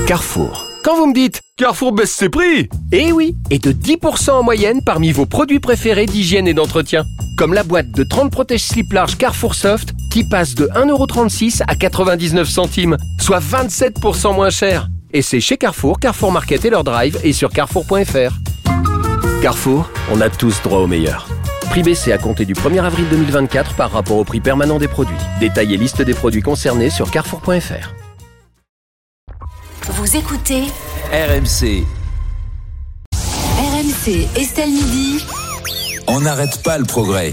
Carrefour. Quand vous me dites « Carrefour baisse ses prix !» Eh oui, et de 10% en moyenne parmi vos produits préférés d'hygiène et d'entretien. Comme la boîte de 30 protège-slips larges Carrefour Soft qui passe de 1,36€ à 99 centimes, soit 27% moins cher. Et c'est chez Carrefour, Carrefour Market et leur drive et sur carrefour.fr. Carrefour, on a tous droit au meilleur. Prix baissé à compter du 1er avril 2024 par rapport au prix permanent des produits. Détail et liste des produits concernés sur carrefour.fr. Vous écoutez RMC. RMC, Estelle Midi. On n'arrête pas le progrès.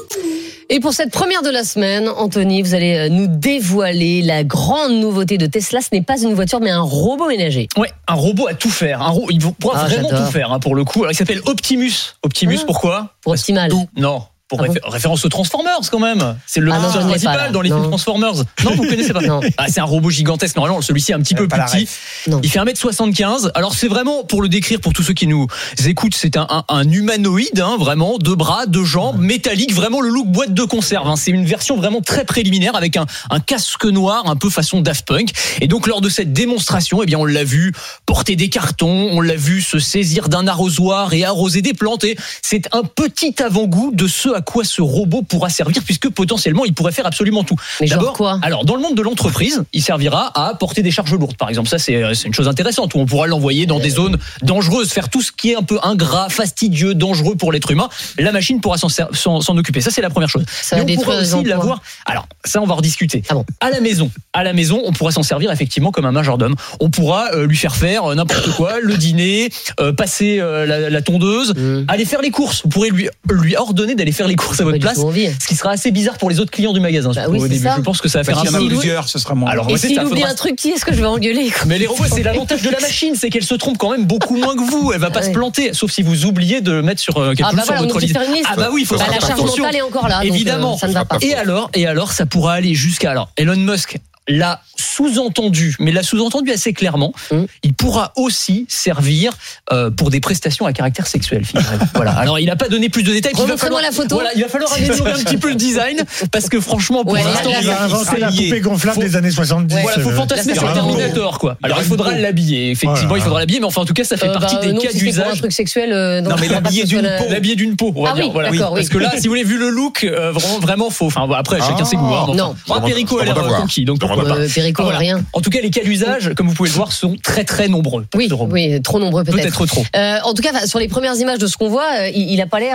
Et pour cette première de la semaine, Anthony, vous allez nous dévoiler la grande nouveauté de Tesla. Ce n'est pas une voiture, mais un robot ménager. Ouais, un robot à tout faire. Il pourra vraiment j'adore. tout faire, pour le coup. Alors, il s'appelle Optimus. Optimus, pourquoi ? Pour Optimal. Non. Pour Ah bon référence aux Transformers quand même. C'est le non, personnage je connais pas, principal là. dans les films Transformers. Non, vous connaissez pas. Non. C'est un robot gigantesque. Normalement, celui-ci est un petit peu plus petit. Non. Il fait 1m75. Alors c'est vraiment, pour le décrire pour tous ceux qui nous écoutent, c'est un humanoïde, vraiment, 2 bras, 2 jambes, métallique, vraiment le look boîte de conserve. C'est une version vraiment très préliminaire avec un casque noir, un peu façon Daft Punk. Et donc lors de cette démonstration, on l'a vu porter des cartons, on l'a vu se saisir d'un arrosoir et arroser des plantes. Et c'est un petit avant-goût de ce à quoi ce robot pourra servir, puisque potentiellement il pourrait faire absolument tout. Mais genre D'abord, quoi ? alors dans le monde de l'entreprise, il servira à porter des charges lourdes, par exemple. Ça c'est une chose intéressante où on pourra l'envoyer dans des zones dangereuses, faire tout ce qui est un peu ingrat, fastidieux, dangereux pour l'être humain. La machine pourra s'en occuper. Ça c'est la première chose. Ça va Et on pourra détruire les aussi emplois. l'avoir. Alors ça on va rediscuter. Ah bon. À la maison, on pourra s'en servir effectivement comme un majordome. On pourra lui faire faire n'importe quoi, le dîner, passer la tondeuse, aller faire les courses. Vous pourrez lui ordonner d'aller faire les courses à votre place. Ce qui sera assez bizarre pour les autres clients du magasin. Bah oui, au c'est début. ça. Je pense que ça va faire un S'il y en a peu. plusieurs, ce sera moins. Alors, Et c'est s'il ça, oublie faudra- un truc, qui est-ce que je vais engueuler quoi ? Mais les robots, c'est l'avantage de la machine, c'est qu'elle se trompe quand même beaucoup moins que vous. Elle va pas se planter, sauf si vous oubliez de le mettre sur quelque chose sur voilà, on votre nous dit liste. faire une liste. Ah bah oui, il faut Bah, faire la charge attention. mentale est encore là. Évidemment. Donc, ça ne va pas. Et alors, ça pourra aller jusqu'à Elon Musk l'a sous-entendu, mais l'a sous-entendu assez clairement. Il pourra aussi servir pour des prestations à caractère sexuel. Voilà. Alors, il n'a pas donné plus de détails. Remontrez-moi la photo. Voilà, il va falloir améliorer un petit peu le design, parce que franchement, pour Ouais, l'instant, là, Il va inventer la poupée gonflable des années 70. voilà, faut fantasmer sur Terminator, quoi. Alors, il faudra l'habiller, effectivement, il faudra l'habiller, mais enfin, en tout cas, ça fait partie des non, cas si c'est pour un d'usage. truc sexuel. Non, mais l'habiller d'une peau. L'habiller d'une peau, on va Ah dire. oui, Voilà. d'accord, oui. Parce que là, si vous voulez, vu le look, vraiment faux. Enfin, bon, après, chacun ses goûts. Non. Perico a l'air conquis, donc pourquoi pas. Perico, Voilà. rien. En tout cas, les cas d'usage, comme vous pouvez le voir, sont très très nombreux. Oui, trop nombreux peut-être. Peut-être trop. En tout cas, sur les premières images de ce qu'on voit, il a pas l'air,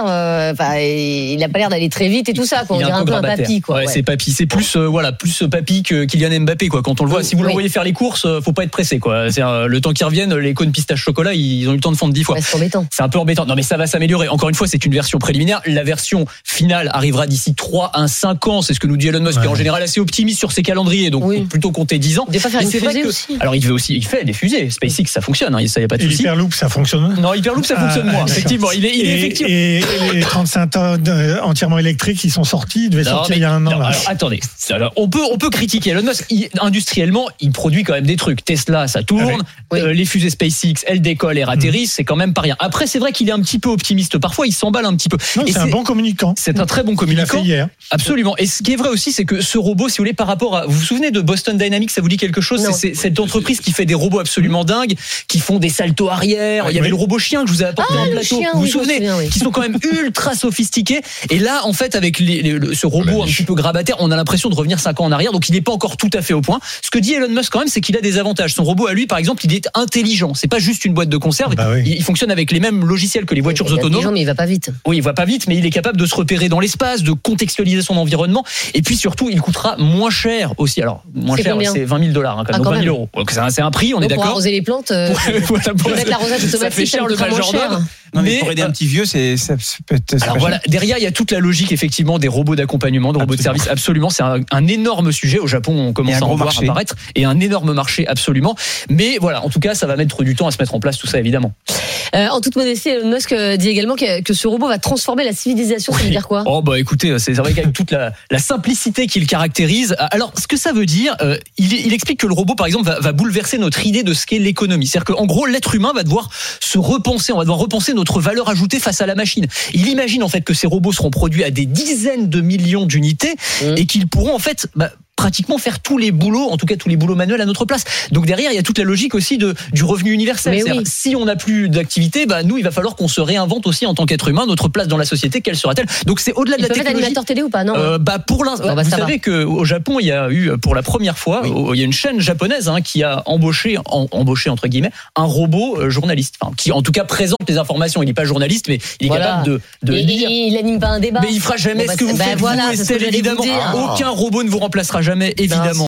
il a pas l'air d'aller très vite et tout ça. Quoi. On Il est dirait un peu un grabataire. papy, quoi. Ouais, c'est papy. C'est plus, plus papy que Kylian Mbappé, quoi. Quand on le voit, si vous l'envoyez faire les courses, faut pas être pressé, quoi. C'est le temps qu'ils reviennent, les cônes pistache chocolat, ils ont eu le temps de fondre 10 fois. Ouais, c'est embêtant. C'est un peu embêtant. Non, mais ça va s'améliorer. Encore une fois, c'est une version préliminaire. La version finale arrivera d'ici 3 à 5 ans. C'est ce que nous dit Elon Musk, qui est en général assez optimiste sur ses calendriers. Donc, plutôt compter 10 ans. Il devait pas faire Et une c'est vrai fusée que- aussi. Alors, il fait des fusées. SpaceX, ça fonctionne. Ça y a pas de souci. Hyperloop, ça fonctionne. Non, Hyperloop, ça fonctionne moins. Effectivement, il est effectivement. Et les 35 tonnes entièrement électriques qui sont sortis, ils devaient sortir il y a un an. Là. Alors, attendez. Alors, on peut critiquer Elon Musk. Industriellement, il produit quand même des trucs. Tesla, ça tourne. Oui. Les fusées SpaceX, elles décollent et atterrissent. C'est quand même pas rien. Après, c'est vrai qu'il est un petit peu optimiste. Parfois, il s'emballe un petit peu. Non, Et c'est un bon communicant. C'est un très bon Il a communicant. fait hier. Absolument. Et ce qui est vrai aussi, c'est que ce robot, si vous voulez, par rapport à, vous vous souvenez de Boston Dynamics, ça vous dit quelque chose? Non. C'est cette entreprise qui fait des robots absolument dingues, qui font des saltos arrière. Il y avait Oui. le robot chien que je vous ai apporté Ah, dans le le plateau. chien, Vous vous oui, je me souvenez? souviens, oui. Qui sont quand même ultra sophistiqués. Et là, en fait, avec ce robot un petit peu grabataire, on a l'impression de revenir 5 ans en arrière. Donc, il n'est pas encore tout à fait au point. Ce que dit Elon Musk quand même, c'est qu'il a des avantages. Son robot à lui, par exemple, il est intelligent. C'est pas juste une boîte de conserve. Bah oui. Il fonctionne avec les mêmes logiciels que les voitures Il a des autonomes. gens, mais il va pas vite. Oui, il va pas vite, mais il est capable de se repérer dans l'espace, de contextualiser son environnement. Et puis surtout, il coûtera moins cher aussi. Alors, moins C'est cher, combien c'est $20,000, quand même, Ah, donc quand 20 000 même. euros. Donc c'est un prix, on est Pour d'accord. arroser les plantes, Voilà, pour mettre l'arrosage automatique, ça fait cher ça le coûtera moins cher. majordome. Non, mais pour aider un petit vieux, ça peut être. Alors voilà, derrière il y a toute la logique effectivement des robots d'accompagnement, de robots de service. Absolument, c'est un énorme sujet. Au Japon, on commence Et un à en gros voir marché. apparaître, et un énorme marché absolument. Mais voilà, en tout cas, ça va mettre du temps à se mettre en place tout ça évidemment. En toute modestie, Elon Musk dit également que ce robot va transformer la civilisation. Ça veut dire quoi? Oh bah écoutez, c'est vrai qu'avec toute la simplicité qu'il caractérise. Alors ce que ça veut dire, il explique que le robot par exemple va bouleverser notre idée de ce qu'est l'économie. C'est-à-dire qu'en gros l'être humain va devoir se repenser, on va devoir repenser notre valeur ajoutée face à la machine. Il imagine en fait que ces robots seront produits à des dizaines de millions d'unités et qu'ils pourront en fait pratiquement faire tous les boulots, en tout cas tous les boulots manuels à notre place. Donc derrière, il y a toute la logique aussi du revenu universel. Oui. Si on n'a plus d'activité, nous, il va falloir qu'on se réinvente aussi en tant qu'être humain, notre place dans la société, quelle sera-t-elle? Donc c'est au-delà de la technologie. Animateur télé ou pas? Non. Pour l'instant, vous savez qu'au Japon, il y a eu pour la première fois, il y a une chaîne japonaise qui a embauché entre guillemets un robot journaliste, qui en tout cas présente les informations. Il n'est pas journaliste, mais il est capable de lire. Il anime pas un débat. Mais il fera jamais ce que vous faites. Voilà, vous, Estelle, évidemment. Aucun robot ne vous remplacera jamais, évidemment.